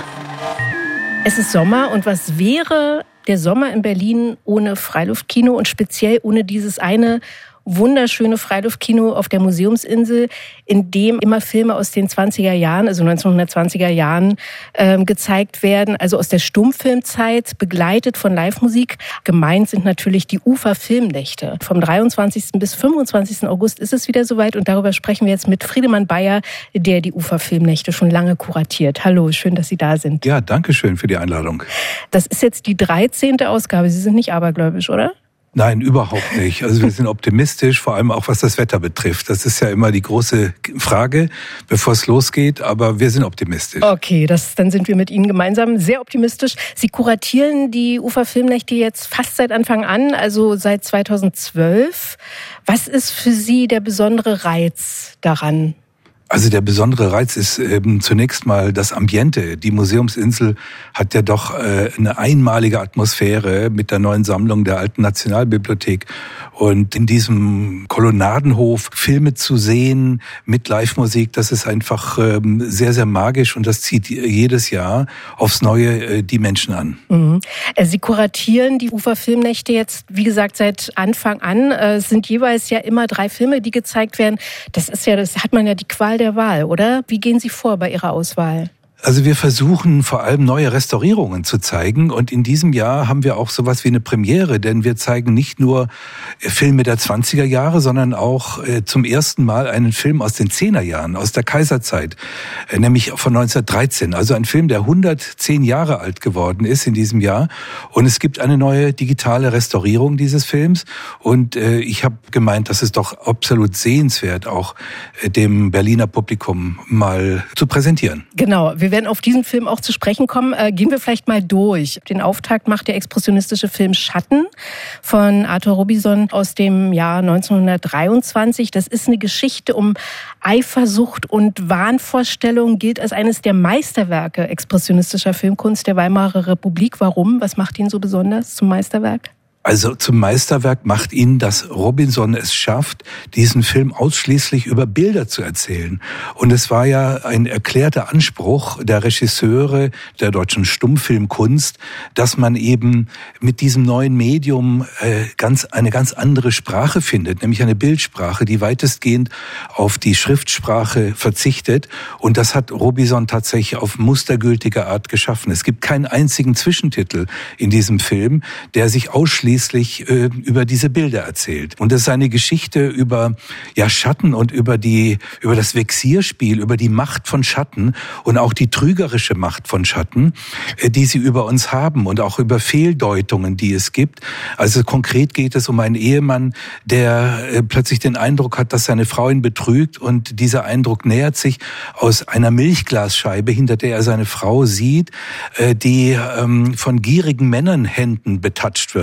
Es ist Sommer, und was wäre der Sommer in Berlin ohne Freiluftkino und speziell ohne dieses eine wunderschöne Freiluftkino auf der Museumsinsel, in dem immer Filme aus den zwanziger Jahren, also neunzehnhundertzwanziger Jahren, ähm, gezeigt werden, also aus der Stummfilmzeit, begleitet von Live-Musik. Gemeint sind natürlich die Uferfilmnächte. Vom dreiundzwanzigsten bis fünfundzwanzigsten August ist es wieder soweit, und darüber sprechen wir jetzt mit Friedemann Bayer, der die Uferfilmnächte schon lange kuratiert. Hallo, schön, dass Sie da sind. Ja, danke schön für die Einladung. Das ist jetzt die dreizehnte Ausgabe. Sie sind nicht abergläubisch, oder? Nein, überhaupt nicht. Also wir sind optimistisch, vor allem auch was das Wetter betrifft. Das ist ja immer die große Frage, bevor es losgeht, aber wir sind optimistisch. Okay, das, dann sind wir mit Ihnen gemeinsam sehr optimistisch. Sie kuratieren die Uferfilmnächte jetzt fast seit Anfang an, also seit zweitausendzwölf. Was ist für Sie der besondere Reiz daran? Also der besondere Reiz ist ähm, zunächst mal das Ambiente. Die Museumsinsel hat ja doch äh, eine einmalige Atmosphäre mit der neuen Sammlung der Alten Nationalbibliothek. Und in diesem Kolonnadenhof Filme zu sehen mit Live-Musik, das ist einfach ähm, sehr, sehr magisch, und das zieht jedes Jahr aufs Neue äh, die Menschen an. Mhm. Sie kuratieren die Uferfilmnächte jetzt, wie gesagt, seit Anfang an. Es sind jeweils ja immer drei Filme, die gezeigt werden. Das ist ja, das hat man ja die Qual der Wahl, oder? Wie gehen Sie vor bei Ihrer Auswahl? Also wir versuchen vor allem neue Restaurierungen zu zeigen, und in diesem Jahr haben wir auch sowas wie eine Premiere, denn wir zeigen nicht nur Filme der zwanziger Jahre, sondern auch zum ersten Mal einen Film aus den zehner Jahren, aus der Kaiserzeit, nämlich von neunzehnhundertdreizehn. Also ein Film, der hundertzehn Jahre alt geworden ist in diesem Jahr, und es gibt eine neue digitale Restaurierung dieses Films, und ich habe gemeint, das ist doch absolut sehenswert, auch dem Berliner Publikum mal zu präsentieren. Genau. Wir werden auf diesen Film auch zu sprechen kommen. Äh, gehen wir vielleicht mal durch. Den Auftakt macht der expressionistische Film Schatten von Arthur Robison aus dem Jahr neunzehnhundertdreiundzwanzig. Das ist eine Geschichte um Eifersucht und Wahnvorstellung, gilt als eines der Meisterwerke expressionistischer Filmkunst der Weimarer Republik. Warum? Was macht ihn so besonders zum Meisterwerk? Also zum Meisterwerk macht ihn, dass Robinson es schafft, diesen Film ausschließlich über Bilder zu erzählen. Und es war ja ein erklärter Anspruch der Regisseure der deutschen Stummfilmkunst, dass man eben mit diesem neuen Medium äh, ganz eine ganz andere Sprache findet, nämlich eine Bildsprache, die weitestgehend auf die Schriftsprache verzichtet. Und das hat Robinson tatsächlich auf mustergültige Art geschaffen. Es gibt keinen einzigen Zwischentitel in diesem Film, der sich ausschließlich äh, über diese Bilder erzählt. Und das ist eine Geschichte über ja Schatten und über die über das Vexierspiel, über die Macht von Schatten und auch die trügerische Macht von Schatten, äh, die sie über uns haben, und auch über Fehldeutungen, die es gibt. Also konkret geht es um einen Ehemann, der äh, plötzlich den Eindruck hat, dass seine Frau ihn betrügt, und dieser Eindruck nähert sich aus einer Milchglasscheibe, hinter der er seine Frau sieht, äh, die ähm, von gierigen Männernhänden betatscht wird.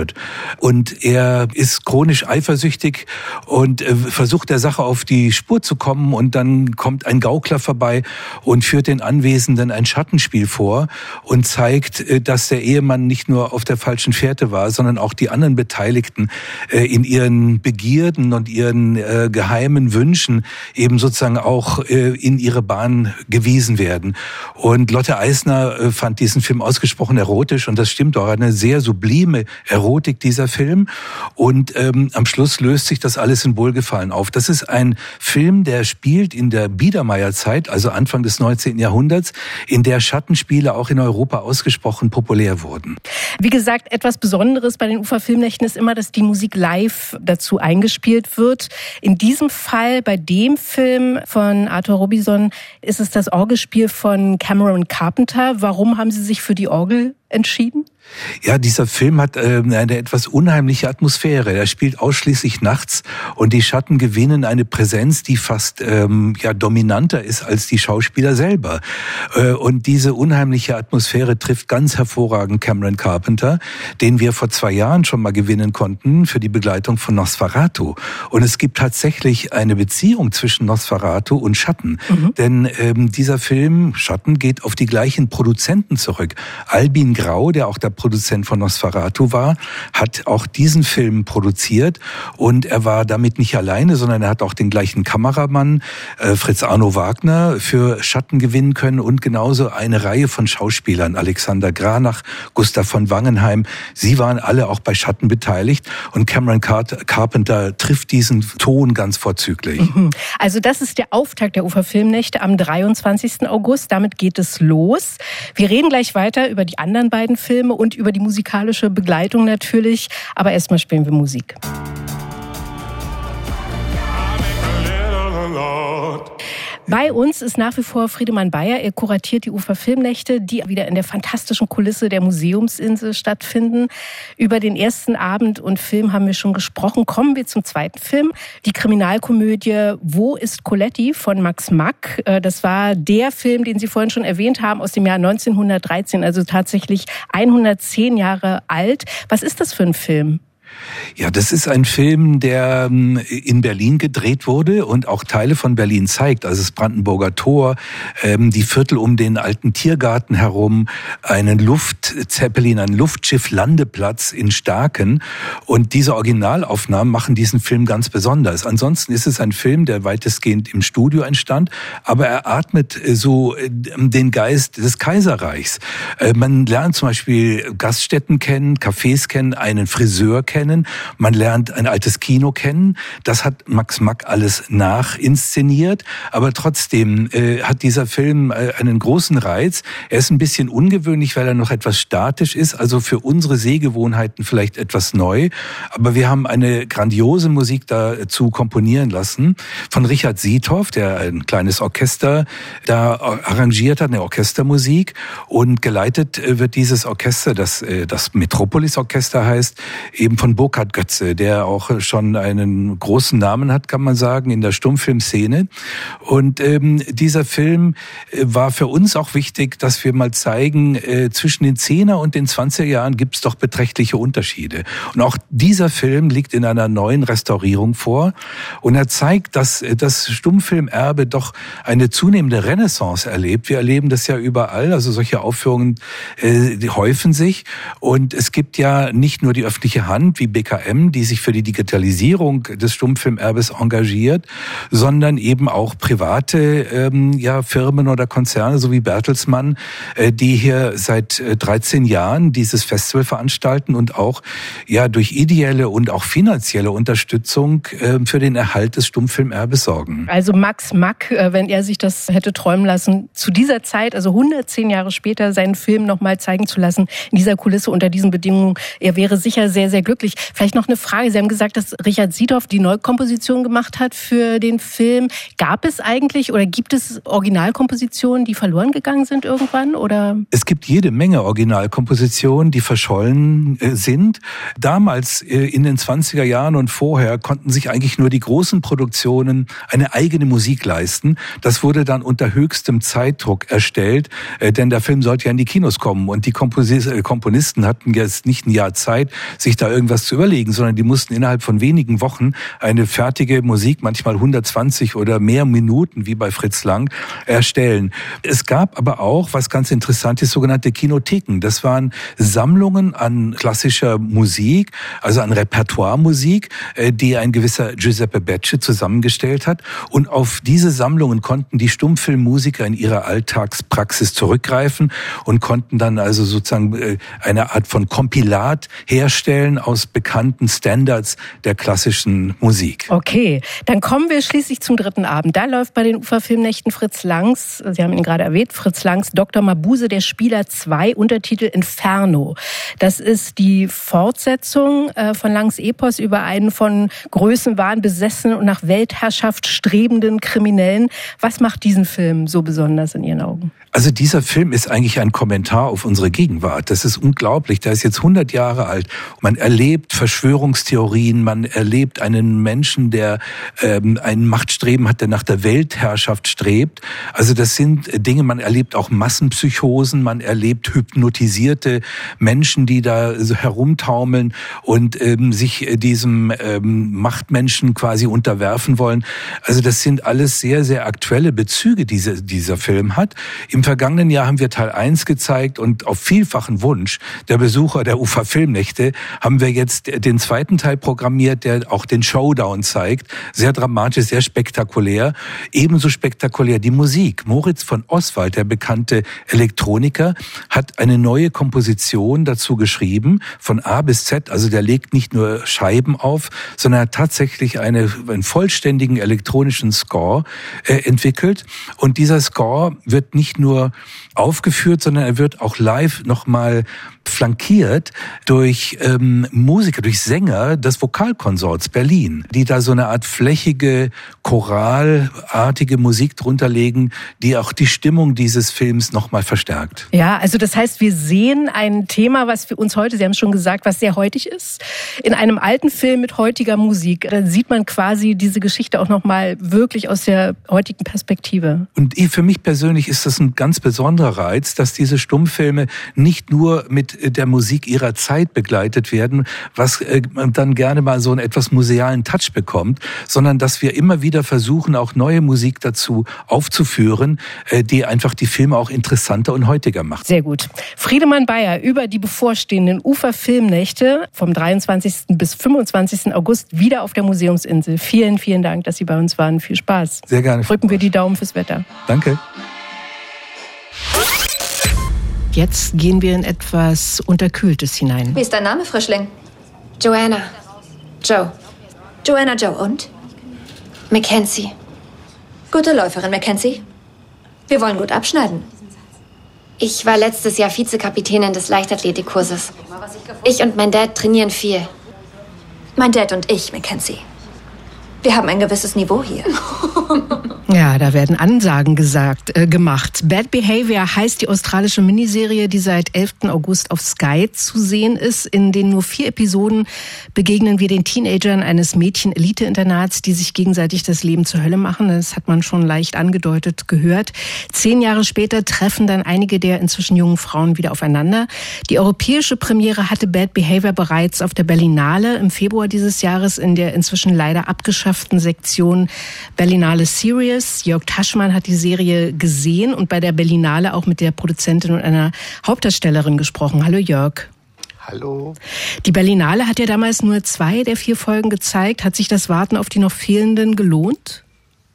und er ist chronisch eifersüchtig und äh, versucht der Sache auf die Spur zu kommen und dann kommt ein Gaukler vorbei und führt den Anwesenden ein Schattenspiel vor und zeigt, äh, dass der Ehemann nicht nur auf der falschen Fährte war, sondern auch die anderen Beteiligten äh, in ihren Begierden und ihren äh, geheimen Wünschen eben sozusagen auch äh, in ihre Bahn gewiesen werden. Und Lotte Eisner äh, fand diesen Film ausgesprochen erotisch und das stimmt auch, eine sehr sublime Erotik dieser Film und ähm, am Schluss löst sich das alles in Wohlgefallen auf. Das ist ein Film, der spielt in der Biedermeierzeit, also Anfang des neunzehnten Jahrhunderts, in der Schattenspiele auch in Europa ausgesprochen populär wurden. Wie gesagt, etwas Besonderes bei den Uferfilmnächten ist immer, dass die Musik live dazu eingespielt wird. In diesem Fall, bei dem Film von Arthur Robinson, ist es das Orgelspiel von Cameron Carpenter. Warum haben Sie sich für die Orgel entschieden? Ja, dieser Film hat äh, eine etwas unheimliche Atmosphäre. Er spielt ausschließlich nachts und die Schatten gewinnen eine Präsenz, die fast ähm, ja dominanter ist als die Schauspieler selber. Äh, und diese unheimliche Atmosphäre trifft ganz hervorragend Cameron Carpenter, den wir vor zwei Jahren schon mal gewinnen konnten für die Begleitung von Nosferatu. Und es gibt tatsächlich eine Beziehung zwischen Nosferatu und Schatten. Mhm. Denn ähm, dieser Film, Schatten, geht auf die gleichen Produzenten zurück. Albin Grau, der auch der Produzent von Nosferatu war, hat auch diesen Film produziert und er war damit nicht alleine, sondern er hat auch den gleichen Kameramann äh, Fritz Arno Wagner für Schatten gewinnen können und genauso eine Reihe von Schauspielern, Alexander Granach, Gustav von Wangenheim, sie waren alle auch bei Schatten beteiligt und Cameron Carpenter trifft diesen Ton ganz vorzüglich. Also das ist der Auftakt der Uferfilmnächte am dreiundzwanzigsten August, damit geht es los. Wir reden gleich weiter über die anderen beiden Filme und über die musikalische Begleitung natürlich. Aber erstmal spielen wir Musik. Bei uns ist nach wie vor Friedemann Beyer. Er kuratiert die Uferfilmnächte, die wieder in der fantastischen Kulisse der Museumsinsel stattfinden. Über den ersten Abend und Film haben wir schon gesprochen. Kommen wir zum zweiten Film. Die Kriminalkomödie Wo ist Coletti von Max Mack. Das war der Film, den Sie vorhin schon erwähnt haben, aus dem Jahr neunzehnhundertdreizehn, also tatsächlich hundertzehn Jahre alt. Was ist das für ein Film? Ja, das ist ein Film, der in Berlin gedreht wurde und auch Teile von Berlin zeigt. Also das Brandenburger Tor, die Viertel um den alten Tiergarten herum, einen Luftzeppelin, einen Luftschiff-Landeplatz in Starken. Und diese Originalaufnahmen machen diesen Film ganz besonders. Ansonsten ist es ein Film, der weitestgehend im Studio entstand, aber er atmet so den Geist des Kaiserreichs. Man lernt zum Beispiel Gaststätten kennen, Cafés kennen, einen Friseur kennen. Man lernt ein altes Kino kennen. Das hat Max Mack alles nachinszeniert. Aber trotzdem äh, hat dieser Film äh, einen großen Reiz. Er ist ein bisschen ungewöhnlich, weil er noch etwas statisch ist. Also für unsere Sehgewohnheiten vielleicht etwas neu. Aber wir haben eine grandiose Musik dazu komponieren lassen. Von Richard Siethoff, der ein kleines Orchester da arrangiert hat, eine Orchestermusik. Und geleitet wird dieses Orchester, das, das Metropolis-Orchester heißt, eben von Burkhard Götze, der auch schon einen großen Namen hat, kann man sagen, in der Stummfilmszene. Und ähm, dieser Film war für uns auch wichtig, dass wir mal zeigen, äh, zwischen den zehner und den zwanziger Jahren gibt es doch beträchtliche Unterschiede. Und auch dieser Film liegt in einer neuen Restaurierung vor. Und er zeigt, dass das Stummfilmerbe doch eine zunehmende Renaissance erlebt. Wir erleben das ja überall, also solche Aufführungen äh, die häufen sich. Und es gibt ja nicht nur die öffentliche Hand, wie B K M, die sich für die Digitalisierung des Stummfilmerbes engagiert, sondern eben auch private ähm, ja, Firmen oder Konzerne, so wie Bertelsmann, äh, die hier seit äh, dreizehn Jahren dieses Festival veranstalten und auch ja durch ideelle und auch finanzielle Unterstützung äh, für den Erhalt des Stummfilmerbes sorgen. Also Max Mack, äh, wenn er sich das hätte träumen lassen, zu dieser Zeit, also hundertzehn Jahre später, seinen Film nochmal zeigen zu lassen, in dieser Kulisse, unter diesen Bedingungen, er wäre sicher sehr, sehr glücklich. Vielleicht noch eine Frage. Sie haben gesagt, dass Richard Siethoff die Neukomposition gemacht hat für den Film. Gab es eigentlich oder gibt es Originalkompositionen, die verloren gegangen sind irgendwann? Oder? Es gibt jede Menge Originalkompositionen, die verschollen sind. Damals in den zwanziger Jahren und vorher konnten sich eigentlich nur die großen Produktionen eine eigene Musik leisten. Das wurde dann unter höchstem Zeitdruck erstellt, denn der Film sollte ja in die Kinos kommen und die Komponisten hatten jetzt nicht ein Jahr Zeit, sich da irgendwas das zu überlegen, sondern die mussten innerhalb von wenigen Wochen eine fertige Musik, manchmal hundertzwanzig oder mehr Minuten, wie bei Fritz Lang, erstellen. Es gab aber auch, was ganz interessant ist, sogenannte Kinotheken. Das waren Sammlungen an klassischer Musik, also an Repertoire-Musik, die ein gewisser Giuseppe Becce zusammengestellt hat. Und auf diese Sammlungen konnten die Stummfilmmusiker in ihrer Alltagspraxis zurückgreifen und konnten dann also sozusagen eine Art von Kompilat herstellen aus bekannten Standards der klassischen Musik. Okay, dann kommen wir schließlich zum dritten Abend. Da läuft bei den Uferfilmnächten Fritz Langs, Sie haben ihn gerade erwähnt, Fritz Langs Doktor Mabuse, der Spieler zwei, Untertitel Inferno. Das ist die Fortsetzung von Langs Epos über einen von Größenwahn besessenen und nach Weltherrschaft strebenden Kriminellen. Was macht diesen Film so besonders in Ihren Augen? Also dieser Film ist eigentlich ein Kommentar auf unsere Gegenwart. Das ist unglaublich. Der ist jetzt hundert Jahre alt. Man erlebt Verschwörungstheorien, man erlebt einen Menschen, der ähm, ein Machtstreben hat, der nach der Weltherrschaft strebt. Also das sind Dinge, man erlebt auch Massenpsychosen, man erlebt hypnotisierte Menschen, die da so herumtaumeln und ähm, sich diesem ähm, Machtmenschen quasi unterwerfen wollen. Also das sind alles sehr, sehr aktuelle Bezüge, die diese, dieser Film hat. Im vergangenen Jahr haben wir Teil eins gezeigt und auf vielfachen Wunsch der Besucher der Uferfilmnächte haben wir jetzt den zweiten Teil programmiert, der auch den Showdown zeigt. Sehr dramatisch, sehr spektakulär. Ebenso spektakulär die Musik. Moritz von Oswald, der bekannte Elektroniker, hat eine neue Komposition dazu geschrieben, von A bis Z. Also der legt nicht nur Scheiben auf, sondern hat tatsächlich eine, einen vollständigen elektronischen Score äh, entwickelt. Und dieser Score wird nicht nur aufgeführt, sondern er wird auch live nochmal flankiert durch ähm, Musiker, durch Sänger des Vokalkonsorts Berlin, die da so eine Art flächige, choralartige Musik drunter legen, die auch die Stimmung dieses Films nochmal verstärkt. Ja, also das heißt, wir sehen ein Thema, was für uns heute, Sie haben es schon gesagt, was sehr heutig ist, in einem alten Film mit heutiger Musik. Da sieht man quasi diese Geschichte auch nochmal wirklich aus der heutigen Perspektive. Und für mich persönlich ist das ein ganz besonderer Reiz, dass diese Stummfilme nicht nur mit der Musik ihrer Zeit begleitet werden, was dann gerne mal so einen etwas musealen Touch bekommt, sondern dass wir immer wieder versuchen, auch neue Musik dazu aufzuführen, die einfach die Filme auch interessanter und heutiger macht. Sehr gut. Friedemann Beyer über die bevorstehenden Uferfilmnächte vom dreiundzwanzigsten bis fünfundzwanzigsten August wieder auf der Museumsinsel. Vielen, vielen Dank, dass Sie bei uns waren. Viel Spaß. Sehr gerne. Drücken wir die Daumen fürs Wetter. Danke. Jetzt gehen wir in etwas Unterkühltes hinein. Wie ist dein Name, Frischling? Joanna. Joe. Joanna Joe und? Mackenzie. Gute Läuferin, Mackenzie. Wir wollen gut abschneiden. Ich war letztes Jahr Vizekapitänin des Leichtathletikkurses. Ich und mein Dad trainieren viel. Mein Dad und ich, Mackenzie. Wir haben ein gewisses Niveau hier. Ja, da werden Ansagen gesagt, äh, gemacht. Bad Behavior heißt die australische Miniserie, die seit elften August auf Sky zu sehen ist. In den nur vier Episoden begegnen wir den Teenagern eines Mädchen-Elite-Internats, die sich gegenseitig das Leben zur Hölle machen. Das hat man schon leicht angedeutet gehört. Zehn Jahre später treffen dann einige der inzwischen jungen Frauen wieder aufeinander. Die europäische Premiere hatte Bad Behavior bereits auf der Berlinale im Februar dieses Jahres in der inzwischen leider abgeschafften Sektion Berlinale Series. Jörg Taschmann hat die Serie gesehen und bei der Berlinale auch mit der Produzentin und einer Hauptdarstellerin gesprochen. Hallo Jörg. Hallo. Die Berlinale hat ja damals nur zwei der vier Folgen gezeigt. Hat sich das Warten auf die noch fehlenden gelohnt?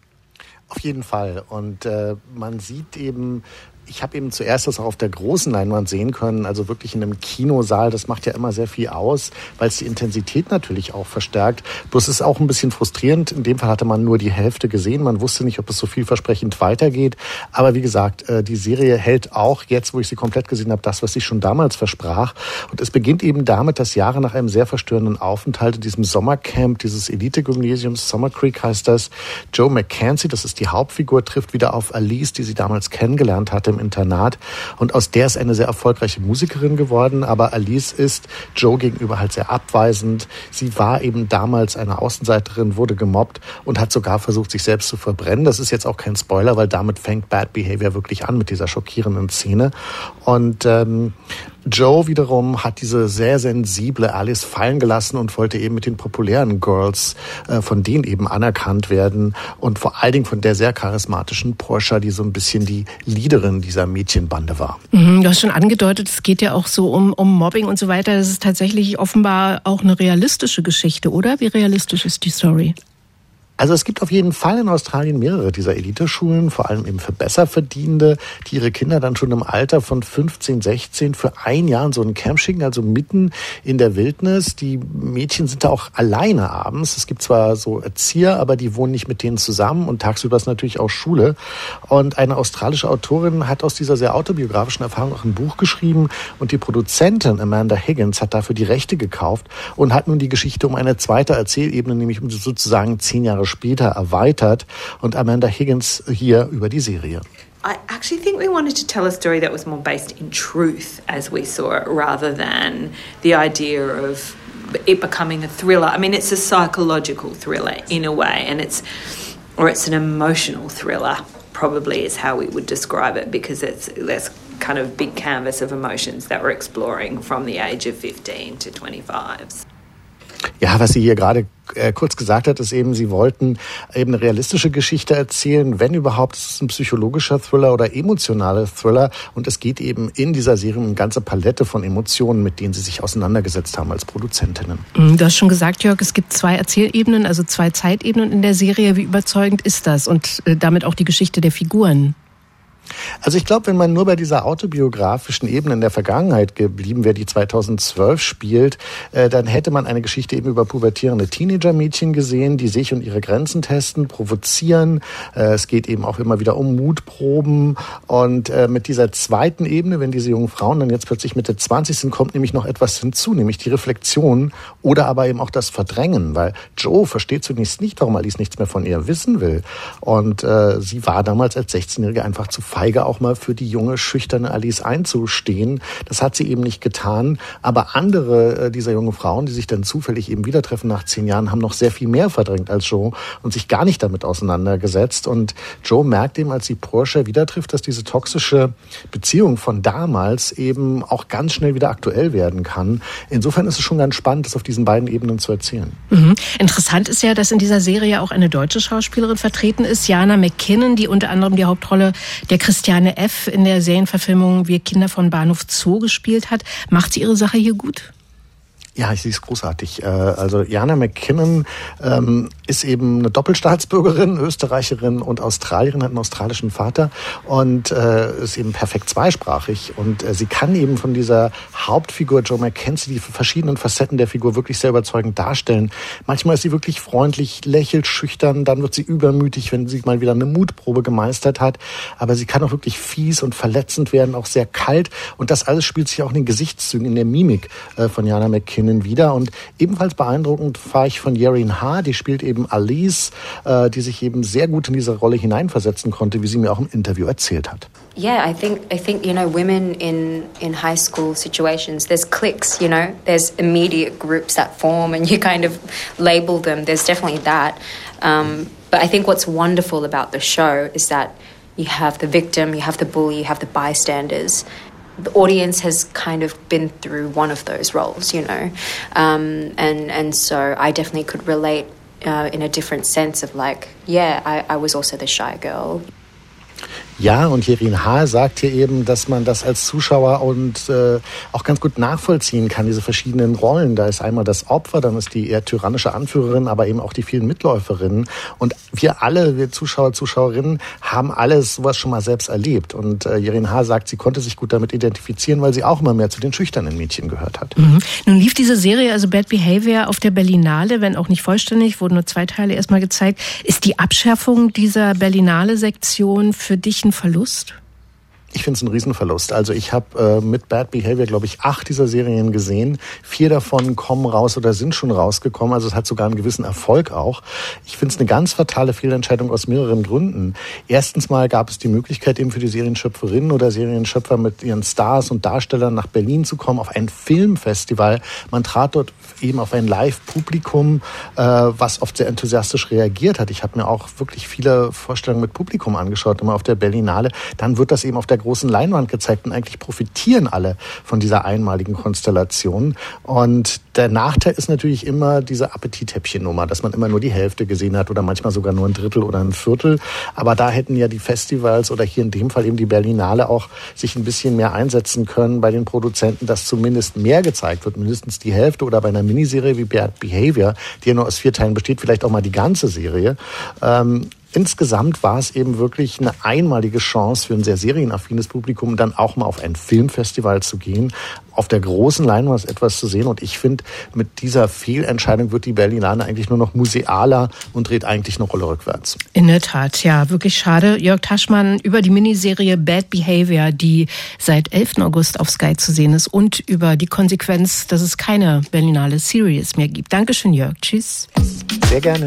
Auf jeden Fall. Und äh, man sieht eben, ich habe eben zuerst das auch auf der großen Leinwand sehen können, also wirklich in einem Kinosaal. Das macht ja immer sehr viel aus, weil es die Intensität natürlich auch verstärkt. Bloß ist auch ein bisschen frustrierend. In dem Fall hatte man nur die Hälfte gesehen. Man wusste nicht, ob es so vielversprechend weitergeht. Aber wie gesagt, die Serie hält auch jetzt, wo ich sie komplett gesehen habe, das, was sie schon damals versprach. Und es beginnt eben damit, dass Jahre nach einem sehr verstörenden Aufenthalt in diesem Sommercamp dieses Elite-Gymnasiums, Summer Creek heißt das, Joe Mackenzie, das ist die Hauptfigur, trifft wieder auf Alice, die sie damals kennengelernt hatte im Internat. Und aus der ist eine sehr erfolgreiche Musikerin geworden. Aber Alice ist Joe gegenüber halt sehr abweisend. Sie war eben damals eine Außenseiterin, wurde gemobbt und hat sogar versucht, sich selbst zu verbrennen. Das ist jetzt auch kein Spoiler, weil damit fängt Bad Behavior wirklich an mit dieser schockierenden Szene. Und ähm, Joe wiederum hat diese sehr sensible Alice fallen gelassen und wollte eben mit den populären Girls äh, von denen eben anerkannt werden und vor allen Dingen von der sehr charismatischen Portia, die so ein bisschen die Leaderin dieser Mädchenbande war. Mhm, du hast schon angedeutet, es geht ja auch so um, um Mobbing und so weiter. Das ist tatsächlich offenbar auch eine realistische Geschichte, oder? Wie realistisch ist die Story? Also es gibt auf jeden Fall in Australien mehrere dieser Eliteschulen, vor allem eben für Besserverdienende, die ihre Kinder dann schon im Alter von fünfzehn, sechzehn für ein Jahr in so ein Camp schicken, also mitten in der Wildnis. Die Mädchen sind da auch alleine abends. Es gibt zwar so Erzieher, aber die wohnen nicht mit denen zusammen und tagsüber ist natürlich auch Schule. Und eine australische Autorin hat aus dieser sehr autobiografischen Erfahrung auch ein Buch geschrieben und die Produzentin Amanda Higgins hat dafür die Rechte gekauft und hat nun die Geschichte um eine zweite Erzählebene, nämlich um sozusagen zehn Jahre später erweitert und Amanda Higgins hier über die Serie. I actually think we wanted to tell a story that was more based in truth as we saw it rather than the idea of it becoming a thriller. I mean, it's a psychological thriller in a way and it's or it's an emotional thriller probably is how we would describe it because it's there's kind of big canvas of emotions that we're exploring from the age of fifteen to twenty-five. Ja, was sie hier gerade äh, kurz gesagt hat, ist eben, sie wollten eben eine realistische Geschichte erzählen. Wenn überhaupt, ist es ein psychologischer Thriller oder emotionaler Thriller. Und es geht eben in dieser Serie um eine ganze Palette von Emotionen, mit denen sie sich auseinandergesetzt haben als Produzentinnen. Du hast schon gesagt, Jörg, es gibt zwei Erzählebenen, also zwei Zeitebenen in der Serie. Wie überzeugend ist das? Und äh, damit auch die Geschichte der Figuren? Also ich glaube, wenn man nur bei dieser autobiografischen Ebene in der Vergangenheit geblieben wäre, die zweitausendzwölf spielt, äh, dann hätte man eine Geschichte eben über pubertierende Teenager-Mädchen gesehen, die sich und ihre Grenzen testen, provozieren. Äh, es geht eben auch immer wieder um Mutproben. Und äh, mit dieser zweiten Ebene, wenn diese jungen Frauen dann jetzt plötzlich Mitte zwanzig sind, kommt nämlich noch etwas hinzu, nämlich die Reflexion oder aber eben auch das Verdrängen, weil Joe versteht zunächst nicht, warum Alice nichts mehr von ihr wissen will. Und äh, sie war damals als sechzehnjährige einfach zu feige, auch mal für die junge, schüchterne Alice einzustehen. Das hat sie eben nicht getan. Aber andere äh, dieser jungen Frauen, die sich dann zufällig eben wieder treffen nach zehn Jahren, haben noch sehr viel mehr verdrängt als Joe und sich gar nicht damit auseinandergesetzt. Und Joe merkt eben, als sie Portia wieder trifft, dass diese toxische Beziehung von damals eben auch ganz schnell wieder aktuell werden kann. Insofern ist es schon ganz spannend, das auf diesen beiden Ebenen zu erzählen. Mhm. Interessant ist ja, dass in dieser Serie auch eine deutsche Schauspielerin vertreten ist, Jana McKinnon, die unter anderem die Hauptrolle der Christiane F. in der Serienverfilmung Wir Kinder von Bahnhof Zoo gespielt hat. Macht sie ihre Sache hier gut? Ja, sie ist großartig. Also Jana McKinnon ähm, ist eben eine Doppelstaatsbürgerin, Österreicherin und Australierin, hat einen australischen Vater und äh, ist eben perfekt zweisprachig. Und äh, sie kann eben von dieser Hauptfigur Joe Mackenzie die verschiedenen Facetten der Figur wirklich sehr überzeugend darstellen. Manchmal ist sie wirklich freundlich, lächelt, schüchtern, dann wird sie übermütig, wenn sie mal wieder eine Mutprobe gemeistert hat. Aber sie kann auch wirklich fies und verletzend werden, auch sehr kalt. Und das alles spielt sich auch in den Gesichtszügen, in der Mimik äh, von Jana McKinnon wieder. Und ebenfalls beeindruckend war ich von Yering Ha, die spielt eben Alice, äh, die sich eben sehr gut in diese Rolle hineinversetzen konnte, wie sie mir auch im Interview erzählt hat. Yeah, I think I think you know women in in high school situations, there's cliques, you know, there's immediate groups that form and you kind of label them. There's definitely that. Um, but I think what's wonderful about the show is that you have the victim, you have the bully, you have the bystanders. The audience has kind of been through one of those roles, you know, um, and and so I definitely could relate uh, in a different sense of like, yeah, I, I was also the shy girl. Ja, und Yering Ha sagt hier eben, dass man das als Zuschauer und äh, auch ganz gut nachvollziehen kann, diese verschiedenen Rollen. Da ist einmal das Opfer, dann ist die eher tyrannische Anführerin, aber eben auch die vielen Mitläuferinnen. Und wir alle, wir Zuschauer, Zuschauerinnen, haben alles sowas schon mal selbst erlebt. Und äh, Yering Ha sagt, sie konnte sich gut damit identifizieren, weil sie auch immer mehr zu den schüchternen Mädchen gehört hat. Mhm. Nun lief diese Serie, also Bad Behavior, auf der Berlinale, wenn auch nicht vollständig, wurden nur zwei Teile erstmal gezeigt. Ist die Abschärfung dieser Berlinale-Sektion für dich ein Verlust? Ich finde es ein Riesenverlust. Also ich habe äh, mit Bad Behavior, glaube ich, acht dieser Serien gesehen. Vier davon kommen raus oder sind schon rausgekommen. Also es hat sogar einen gewissen Erfolg auch. Ich finde es eine ganz fatale Fehlentscheidung aus mehreren Gründen. Erstens mal gab es die Möglichkeit eben für die Serienschöpferinnen oder Serienschöpfer mit ihren Stars und Darstellern nach Berlin zu kommen auf ein Filmfestival. Man trat dort eben auf ein Live-Publikum, äh, was oft sehr enthusiastisch reagiert hat. Ich habe mir auch wirklich viele Vorstellungen mit Publikum angeschaut, immer auf der Berlinale. Dann wird das eben auf der großen Leinwand gezeigt und eigentlich profitieren alle von dieser einmaligen Konstellation. Und der Nachteil ist natürlich immer diese Appetithäppchen-Nummer, dass man immer nur die Hälfte gesehen hat oder manchmal sogar nur ein Drittel oder ein Viertel. Aber da hätten ja die Festivals oder hier in dem Fall eben die Berlinale auch sich ein bisschen mehr einsetzen können bei den Produzenten, dass zumindest mehr gezeigt wird, mindestens die Hälfte oder bei einer Miniserie wie Bad Behavior, die ja nur aus vier Teilen besteht, vielleicht auch mal die ganze Serie. Ähm, Insgesamt war es eben wirklich eine einmalige Chance für ein sehr serienaffines Publikum, dann auch mal auf ein Filmfestival zu gehen, auf der großen Leinwand etwas zu sehen. Und ich finde, mit dieser Fehlentscheidung wird die Berlinale eigentlich nur noch musealer und dreht eigentlich eine Rolle rückwärts. In der Tat, ja, wirklich schade. Jörg Taschmann über die Miniserie Bad Behavior, die seit elften August auf Sky zu sehen ist, und über die Konsequenz, dass es keine Berlinale Series mehr gibt. Dankeschön, Jörg. Tschüss. Sehr gerne.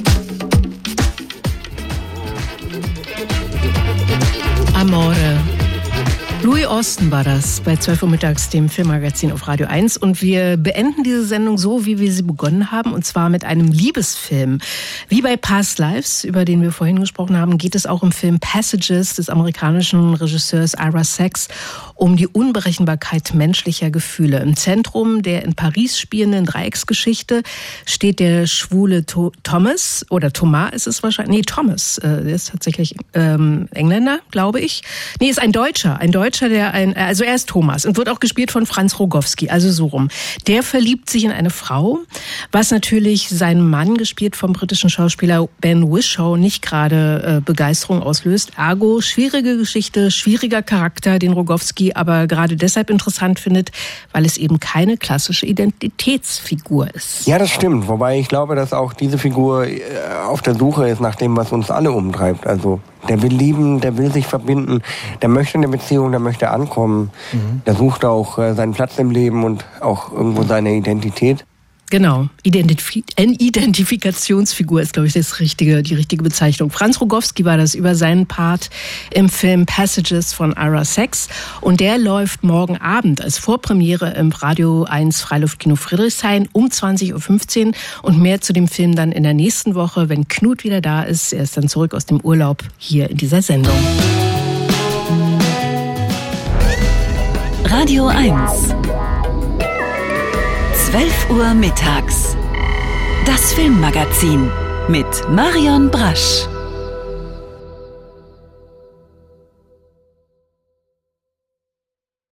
Amore. Louis Austin war das bei zwölf Uhr mittags, dem Filmmagazin auf Radio eins. Und wir beenden diese Sendung so, wie wir sie begonnen haben, und zwar mit einem Liebesfilm. Wie bei Past Lives, über den wir vorhin gesprochen haben, geht es auch im Film Passages des amerikanischen Regisseurs Ira Sachs um die Unberechenbarkeit menschlicher Gefühle. Im Zentrum der in Paris spielenden Dreiecksgeschichte steht der schwule to- Thomas, oder Thomas ist es wahrscheinlich, nee, Thomas, äh, der ist tatsächlich ähm, Engländer, glaube ich. Nee, ist ein Deutscher, ein Deutscher, der ein, also er ist Thomas und wird auch gespielt von Franz Rogowski, also so rum. Der verliebt sich in eine Frau, was natürlich seinen Mann, gespielt vom britischen Schauspieler Ben Whishaw, nicht gerade äh, Begeisterung auslöst. Ergo, schwierige Geschichte, schwieriger Charakter, den Rogowski aber gerade deshalb interessant findet, weil es eben keine klassische Identitätsfigur ist. Ja, das stimmt. Wobei ich glaube, dass auch diese Figur auf der Suche ist nach dem, was uns alle umtreibt. Also der will lieben, der will sich verbinden, der möchte eine Beziehung, der möchte ankommen. Mhm. Der sucht auch seinen Platz im Leben und auch irgendwo seine Identität. Genau, Identif- eine Identifikationsfigur ist, glaube ich, das richtige, die richtige Bezeichnung. Franz Rogowski war das über seinen Part im Film Passages von Ira Sachs. Und der läuft morgen Abend als Vorpremiere im Radio eins Freiluftkino Friedrichshain um zwanzig Uhr fünfzehn. Und mehr zu dem Film dann in der nächsten Woche, wenn Knut wieder da ist. Er ist dann zurück aus dem Urlaub hier in dieser Sendung. Radio eins. zwölf Uhr mittags. Das Filmmagazin mit Marion Brasch.